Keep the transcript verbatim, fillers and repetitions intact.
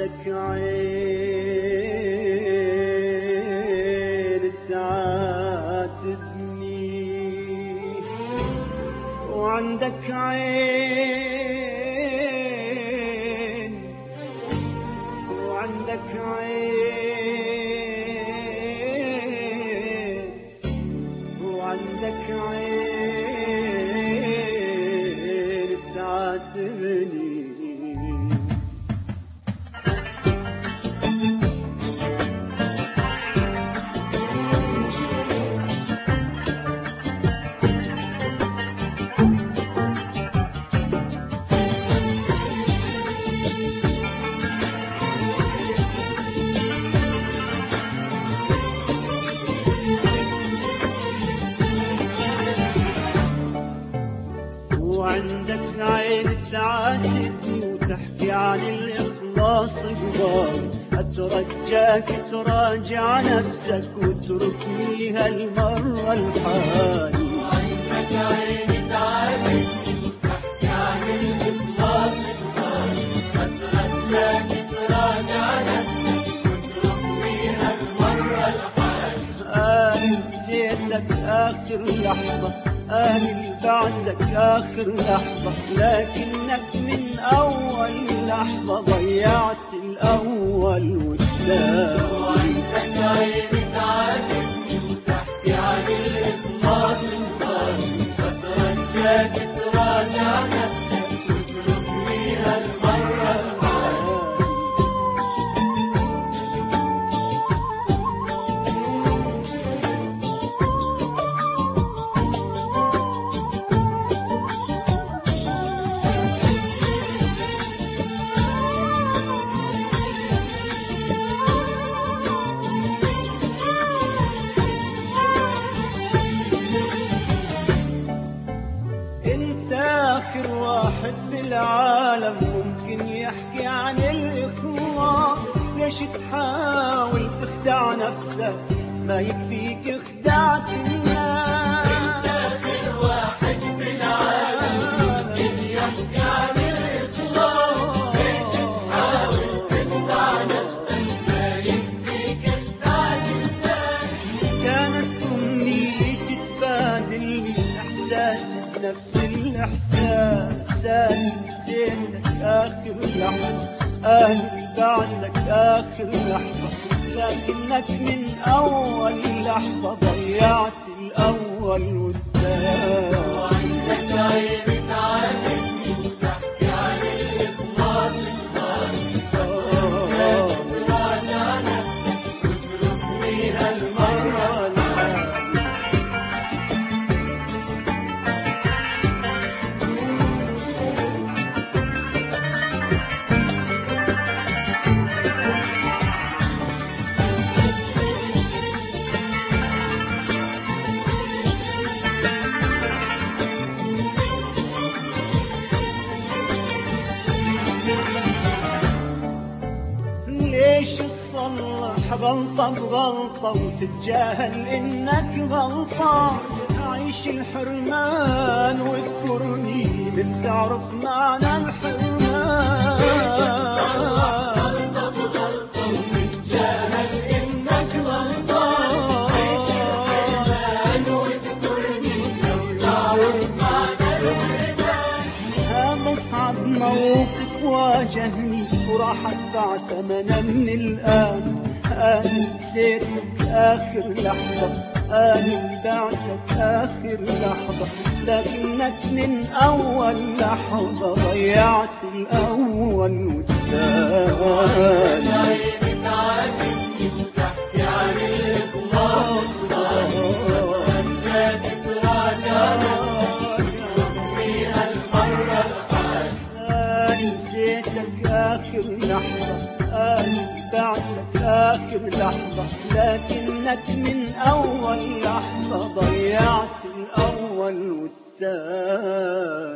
وعندك عين تعاتبني، وعندك عين وعندك عين وعندك عين تعاتبني. وعندك عين تعاتبني وتحكي عن الإخلاص قبال، أترجاك تراجع نفسك واتركني هالمرة لحالي. وعندك عين تعاتبني وتحكي عن الإخلاص قبال، أترجاك تراجع نفسك واتركني هالمرة لحالي. أنا نسيتك آخر لحظة، أنا بعدك آخر لحظة، لكنك من أول لحظة ضيعت الأول والثاني. وعندك عين تعاتبني وتحكي عن الإخلاص الغالي، أترجاك تراجع نفسك واتركني هالمرة الحالي. آخر واحد في العالم ممكن يحكي عن الإخلاص، ليش تحاول تخدع نفسك؟ ما يكفيك خدعت الناس. آخر واحد في العالم ممكن يحكي عن الإخلاص، ليش تحاول تخدع نفسك؟ ما يكفيك خدعت الناس. كانت أمنيتي تبادلني إحساسي بنفس الإحساس، أنا نسيتك آخر لحظة، أنا بعدك آخر لحظة، لكنك من أول لحظة ضيعت الأول والثاني. وعندك عين تعاتبني وتحكي عن الإخلاص الغالي، أترجاك تراجع نفسك واتركني هالمرة الحالي. ليش تصلح غلطة بغلطة وتتجاهل إنك غلطان؟ عيش الحرمان واذكرني من تعرف معنى الحرمان. غلطة بغلطة وتتجاهل إنك غلطان، عيش الحرمان واذكرني لو تعرف معنى الحرمان. هذا أصعب موقف واجهني وراح أدفع ثمنا من الآن. أنا نسيتك آخر لحظة، أنا بعدك آخر لحظة، لكنك من أول لحظة ضيعت الأول والثاني. عين تعاتبني وتحكي عن الإخلاص الغالي، أترجاك تراجع نفسك واتركني هالمرة الحالي. أنا نسيتك آخر لحظة، أنا بعدك آخر لحظة، لكنك من أول لحظة ضيعت الأول والثاني.